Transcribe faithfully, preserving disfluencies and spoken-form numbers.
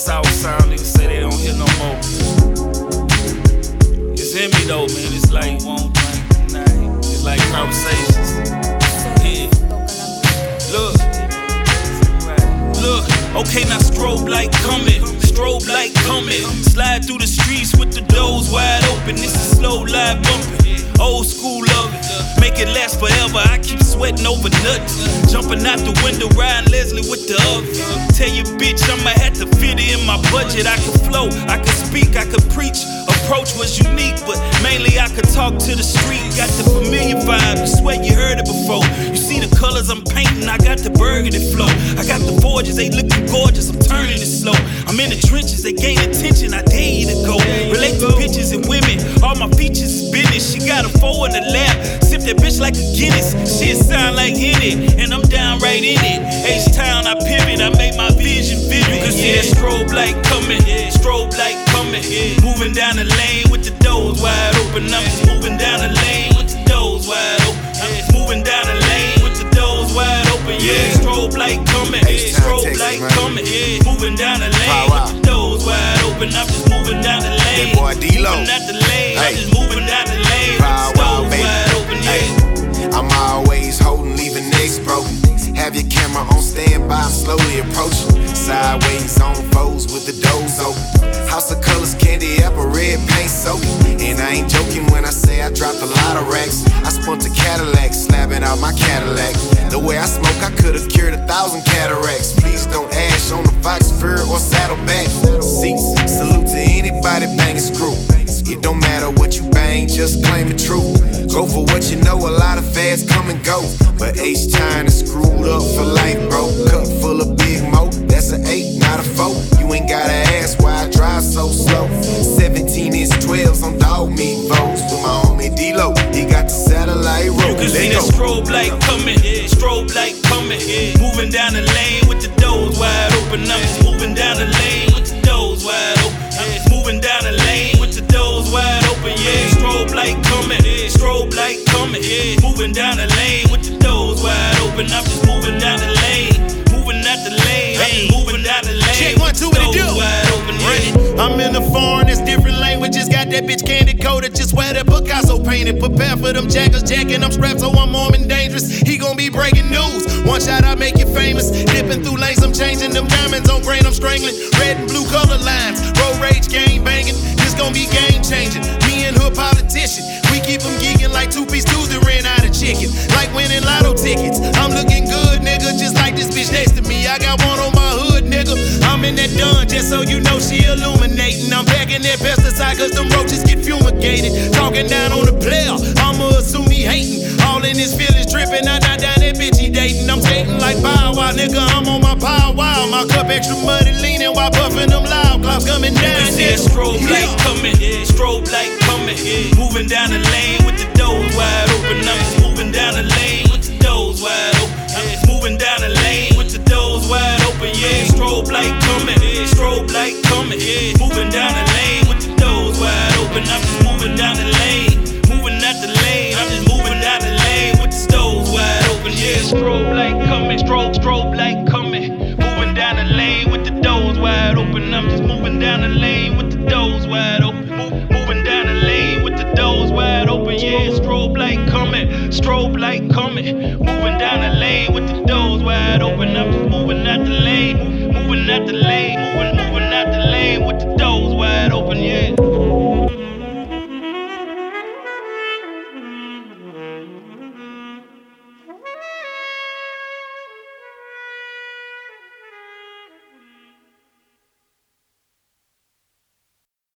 South Sound, niggas say they don't hear no more. It's in me though, man. It's like won't drink tonight. It's like conversations. Yeah. Look. Look. Okay, now strobe light coming. Strobe light coming. Slide through the streets with the doors wide open. This is slow live bumping. Old school loving. Make it last forever. I keep sweating over nuts. Jumping out the window, riding Leslie with the others. Tell your bitch I'ma have to fit it in my budget. I could flow, I could speak, I could preach. Approach was unique, but mainly I could talk to the street. Got the familiar vibe, you swear you heard it before. You see the colors I'm painting, I got the burgundy flow. I got the forges, they looking gorgeous, I'm turning it slow. I'm in the trenches, they gain attention, I dare you to go. Relate to bitches and women, all my features is business. She got a four in the lap, sip that bitch like a Guinness. Shit sound like Henny, and I'm down right in it. H-Town, I pivot, I make my vision vivid. You can see that strobe light coming, strobe light coming. Moving down the lane with the doors wide open. I'm just moving down the lane with the doors wide open. I'm just moving down the lane with the doors wide open. Yeah, strobe light coming, strobe light coming. Moving down the lane with the doors wide open. I'm just moving down the lane. Moving out the lane. I'm just moving down the lane with the doors wide open. Yeah. I'm always holding, leaving necks broken. Have your camera on standby, I'm slowly approaching. Sideways on foes with the doors open. House of colors, candy apple, red paint soaking. And I ain't joking when I say I dropped a lot of racks. I spun to Cadillac, slapping out my Cadillac. The way I smoke, I could've cured a thousand cataracts. Please don't ash on the Fox fur or saddleback seats. Salute to anybody banging screw. It don't matter what you bang, just claim the truth. Go for what you know, a lot of fads come and go. But H-Time is screwed up for life, bro. Cup full of Big Mo, that's an eight, not a four. You ain't gotta ask why I drive so slow. seventeen inch twelves on dog meat foes. With my homie D-Lo, he got the satellite road. You can see that strobe light coming, strobe light coming. Moving down the lane with the doors wide open. I'm just moving down the lane with the doors wide open. I'm just moving down the lane with the doors wide open. Yeah, strobe light coming, strobe light coming. Moving down the lane with the doors wide open. I'm just moving down the lane, moving out the lane. I'm just moving down the lane. Check one, two, what it do? Wide open, yeah. I'm in the foreign, it's different languages. Got that bitch candy coated, just wear that Picasso painted. Prepare for them jackers, jacking. I'm strapped, so I'm armed and dangerous. He gon' be breaking news. One shot, I make you famous. Dipping through lanes, I'm changing them diamonds on grain. I'm strangling red and blue color lines. Road rage, gang banging. This gon' be game changing. Me and her politician, we keep them geeking like two piece twos that ran out of chicken. Like winning lotto tickets. I'm looking good, nigga, just like this bitch next to me. I got one on my hood, nigga. I'm in that dun, just so you know she illuminating. I'm packing that pesticide, cause them roaches get fumigated. Talking down on the player, I'ma assume he hating. All in his feelings dripping, I not down that bitch he dating. I'm dating like Bow Wow, nigga, I'm on my power wow. My cup extra muddy leaning while puffing them loud clouds coming down. You can see that strobe light coming, strobe light coming. Moving down the lane with the doors wide open. I'm just moving down the lane with the doors wide open. I'm just moving down the lane with the doors wide open. Yeah, strobe light coming, strobe light coming. Moving down the lane with the doors wide open. I'm just moving down the lane, moving out the lane. I'm just moving down the lane with the doors wide open. Yeah, strobe light coming, strobe, strobe light coming. Moving down the lane with the doors wide open. I'm just moving down the lane with the doors wide open. Move, moving down the lane with the doors wide open. Yeah, strobe light coming, strobe light coming. Moving down the lane with the doors wide open. I'm just